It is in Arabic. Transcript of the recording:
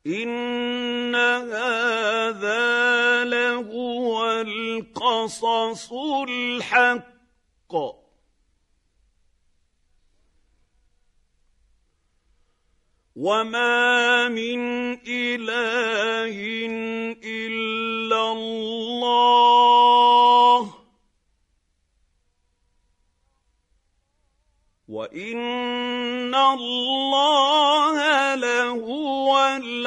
إِنَّ هَٰذَا لَهُوَ الْقَصَصُ الْحَقُّ ۚ وَمَا مِنْ إِلَٰهٍ إِلَّا اللَّهُ ۚ وَإِنَّ اللَّهَ لَهُوَ